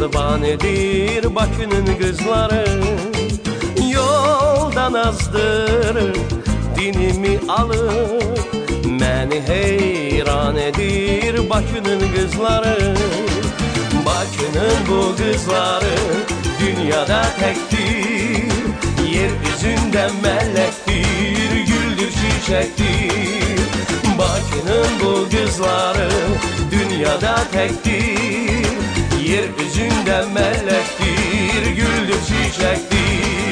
pervanedir Bakü'nün kızları. Yoldan azdırır dinimi alıp, məni heyran edir Bakü'nün kızları. Bakü'nün bu kızları dünyada tektir, yeryüzünde melektir, güldür çiçektir. Bakü'nün bu kızları dünyada tektir, yeryüzünde melektir, güldür çiçektir.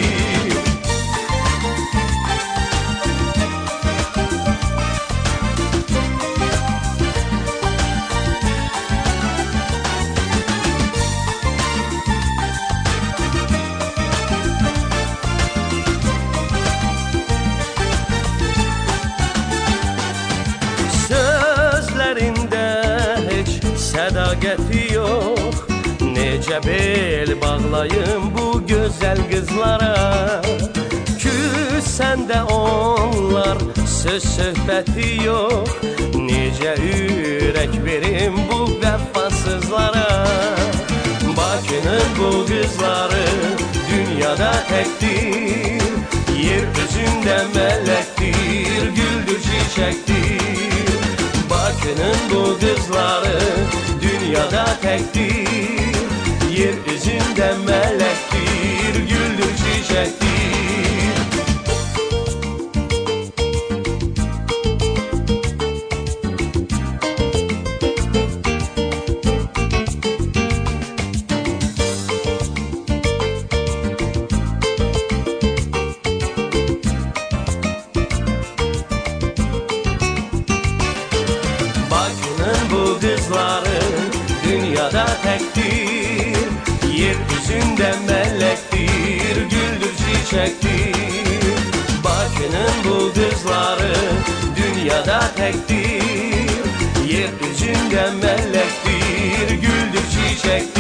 Sədaqəti yox, necə bel bağlayım bu gözəl qızlara. Küsəndə onlar söz söhbəti yox, necə ürək verim bu vəfasızlara. Bakı'nın bu qızları dünyada təkdir, yer üzündə mələkdir, güldür çiçəkdir. Bakı'nın bu kızları dünyada tektir, yeryüzünde melektir, güldür çiçektir. Bu kızları dünyada tektir, yeryüzünde melektir, güldür çiçektir. Bakı'nın bu kızları dünyada tektir, yeryüzünde melektir, güldür çiçektir.